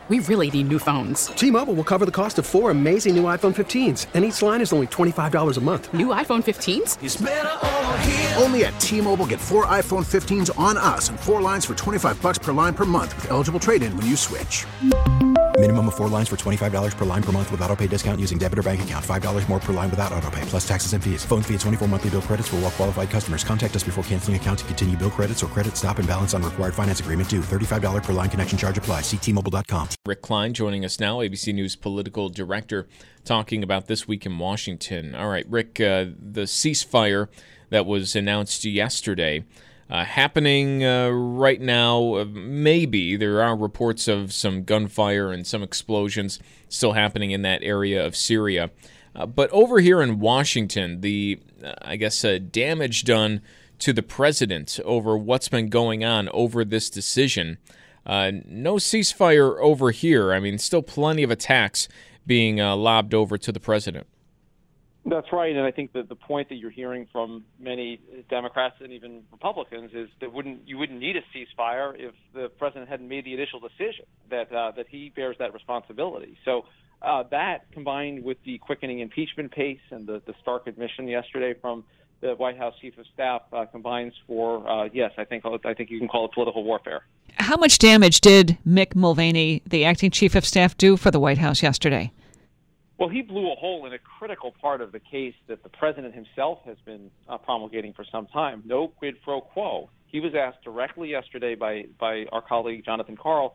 We really need new phones. T-Mobile will cover the cost of 4 amazing new iPhone 15s, and each line is only $25 a month. New iPhone 15s? It's better over here. Only at T-Mobile, get 4 iPhone 15s on us and 4 lines for $25 per line per month with eligible trade-in when you switch. Minimum of 4 lines for $25 per line per month with autopay discount using debit or bank account. $5 more per line without autopay, plus taxes and fees. Phone fee at 24 monthly bill credits for well-qualified customers. Contact us before canceling account to continue bill credits or credit stop and balance on required finance agreement due. $35 per line connection charge applies. See T-Mobile.com. Rick Klein joining us now, ABC News political director, talking about this week in Washington. All right, Rick, the ceasefire that was announced yesterday, happening right now, maybe. There are reports of some gunfire and some explosions still happening in that area of Syria. But over here in Washington, the, damage done to the president over what's been going on over this decision. No ceasefire over here. I mean, still plenty of attacks being lobbed over to the president. That's right, and I think that the point that you're hearing from many Democrats and even Republicans is that you wouldn't need a ceasefire if the president hadn't made the initial decision that he bears that responsibility. So that, combined with the quickening impeachment pace and the stark admission yesterday from the White House Chief of Staff, combines for yes, I think you can call it political warfare. How much damage did Mick Mulvaney, the acting Chief of Staff, do for the White House yesterday? Well, he blew a hole in a critical part of the case that the president himself has been promulgating for some time. No quid pro quo. He was asked directly yesterday by our colleague Jonathan Karl,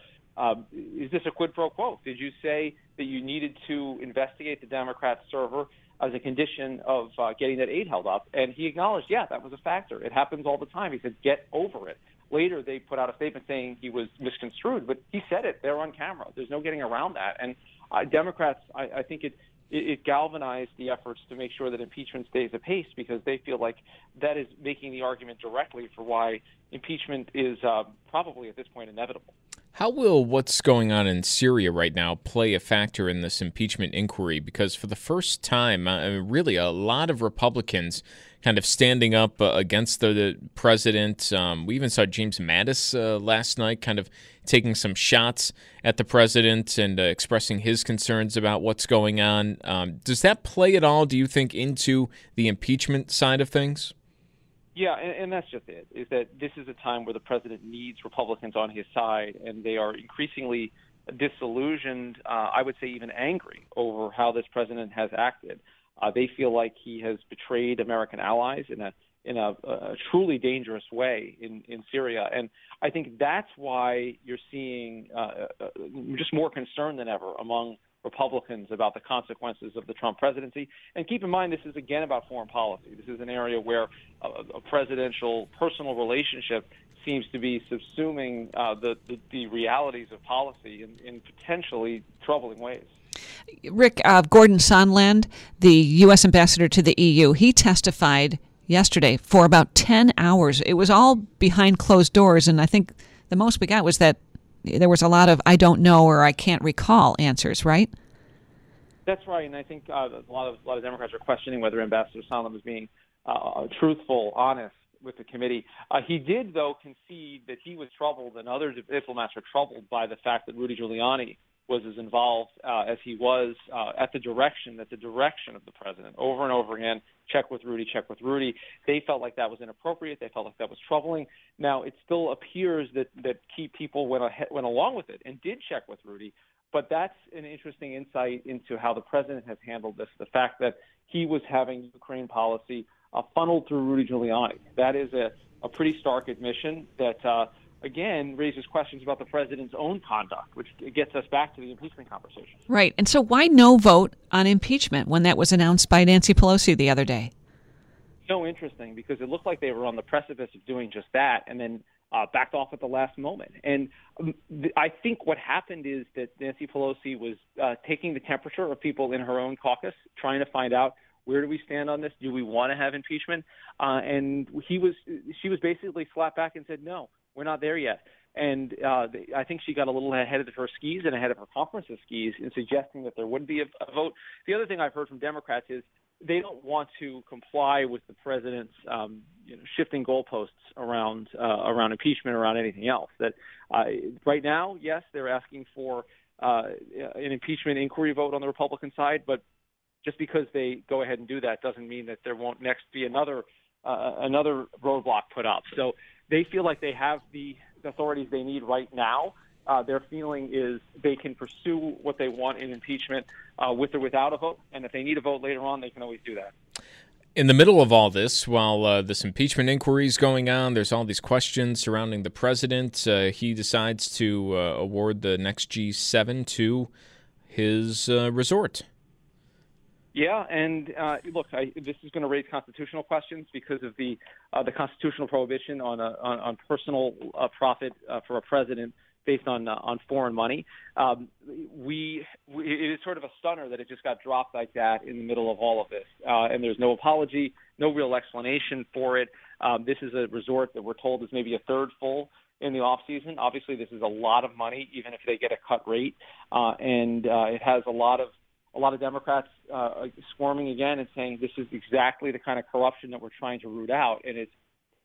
is this a quid pro quo? Did you say that you needed to investigate the Democrat server as a condition of getting that aid held up? And he acknowledged, yeah, that was a factor. It happens all the time. He said, get over it. Later, they put out a statement saying he was misconstrued, but he said it. They're on camera. There's no getting around that. And Democrats, I think it galvanized the efforts to make sure that impeachment stays apace, because they feel like that is making the argument directly for why impeachment is probably at this point inevitable. How will what's going on in Syria right now play a factor in this impeachment inquiry? Because for the first time, really a lot of Republicans kind of standing up against the president. We even saw James Mattis last night kind of taking some shots at the president and expressing his concerns about what's going on. Does that play at all, do you think, into the impeachment side of things? Yeah, and that's just it, is that this is a time where the president needs Republicans on his side, and they are increasingly disillusioned, I would say even angry, over how this president has acted. They feel like he has betrayed American allies in a truly dangerous way in Syria. And I think that's why you're seeing just more concern than ever among Republicans about the consequences of the Trump presidency. And keep in mind, this is again about foreign policy. This is an area where a presidential personal relationship seems to be subsuming the realities of policy in potentially troubling ways. Rick, Gordon Sondland, the U.S. ambassador to the EU, he testified yesterday for about 10 hours. It was all behind closed doors, and I think the most we got was that there was a lot of I don't know or I can't recall answers, right? That's right, and I think a lot of Democrats are questioning whether Ambassador Sondland was being truthful, honest with the committee. He did, though, concede that he was troubled, and other diplomats are troubled by the fact that Rudy Giuliani was as involved as he was at the direction of the president. Over and over again, check with Rudy, check with Rudy. They felt like that was inappropriate. They felt like that was troubling. Now, it still appears that key people went along with it and did check with Rudy, but that's an interesting insight into how the president has handled this, the fact that he was having Ukraine policy funneled through Rudy Giuliani. That is a pretty stark admission that again, raises questions about the president's own conduct, which gets us back to the impeachment conversation. Right. And so why no vote on impeachment when that was announced by Nancy Pelosi the other day? So interesting, because it looked like they were on the precipice of doing just that and then backed off at the last moment. And I think what happened is that Nancy Pelosi was taking the temperature of people in her own caucus, trying to find out, where do we stand on this? Do we want to have impeachment? And she was basically slapped back and said, no, we're not there yet. And I think she got a little ahead of her skis and ahead of her conference's skis in suggesting that there would be a vote. The other thing I've heard from Democrats is they don't want to comply with the president's shifting goalposts around impeachment, around anything else. That right now, yes, they're asking for an impeachment inquiry vote on the Republican side, but just because they go ahead and do that doesn't mean that there won't next be another roadblock put up. So they feel like they have the authorities they need right now. Their feeling is they can pursue what they want in impeachment with or without a vote, and if they need a vote later on, they can always do that. In the middle of all this, while this impeachment inquiry is going on, there's all these questions surrounding the president. He decides to award the next G7 to his resort. Yeah, and look, this is going to raise constitutional questions because of the constitutional prohibition on personal profit for a president based on foreign money. It is sort of a stunner that it just got dropped like that in the middle of all of this, and there's no apology, no real explanation for it. This is a resort that we're told is maybe a third full in the off season. Obviously, this is a lot of money, even if they get a cut rate, and it has a lot of Democrats squirming again and saying this is exactly the kind of corruption that we're trying to root out, and it's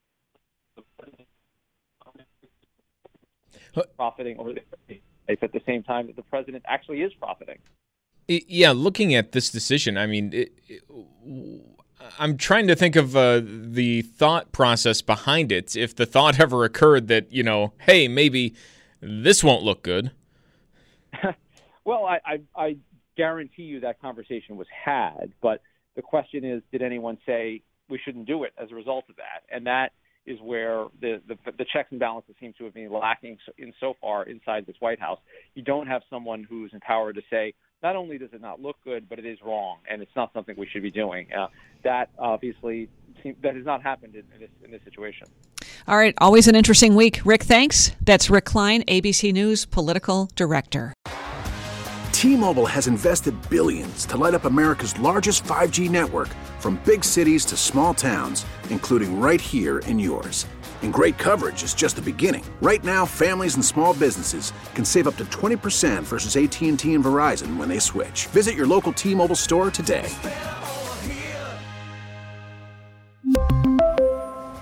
profiting over at the same time that the president actually is profiting. Yeah, looking at this decision, I mean, I'm trying to think of the thought process behind it. If the thought ever occurred that, hey, maybe this won't look good. Well, I guarantee you that conversation was had, but the question is, did anyone say we shouldn't do it as a result of that? And that is where the checks and balances seem to have been lacking in so far inside this White House. You don't have someone who's empowered to say, not only does it not look good, but it is wrong, and it's not something we should be doing. That obviously that has not happened in this situation. All right, always an interesting week. Rick, thanks. That's Rick Klein, ABC News Political Director. T-Mobile has invested billions to light up America's largest 5G network, from big cities to small towns, including right here in yours. And great coverage is just the beginning. Right now, families and small businesses can save up to 20% versus AT&T and Verizon when they switch. Visit your local T-Mobile store today.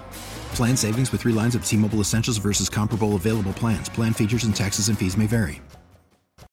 Plan savings with 3 lines of T-Mobile Essentials versus comparable available plans. Plan features and taxes and fees may vary.